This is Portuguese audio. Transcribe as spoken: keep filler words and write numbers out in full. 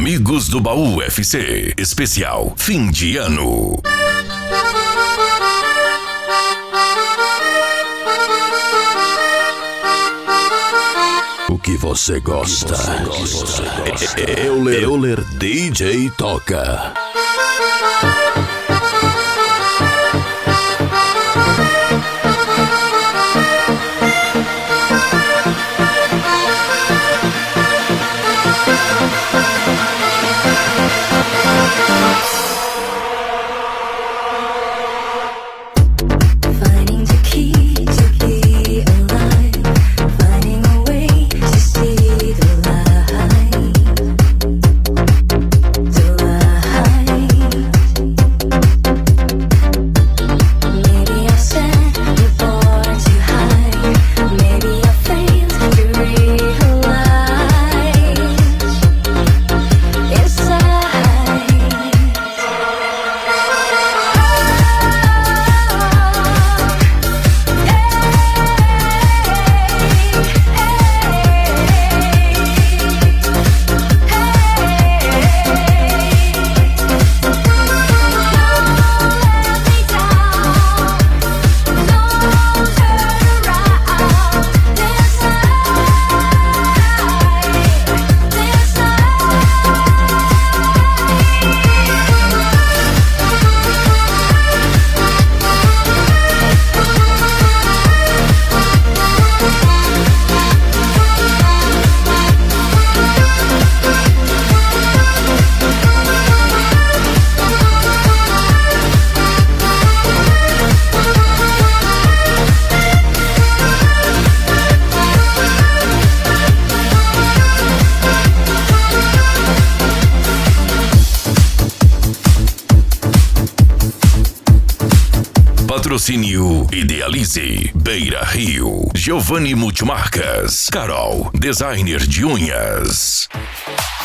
Amigos do Baú F C, especial fim de ano. O que você gosta? Euler, Euler D J toca. Patrocínio Idealize, Beira Rio, Giovanni Multimarcas, Carol, designer de unhas.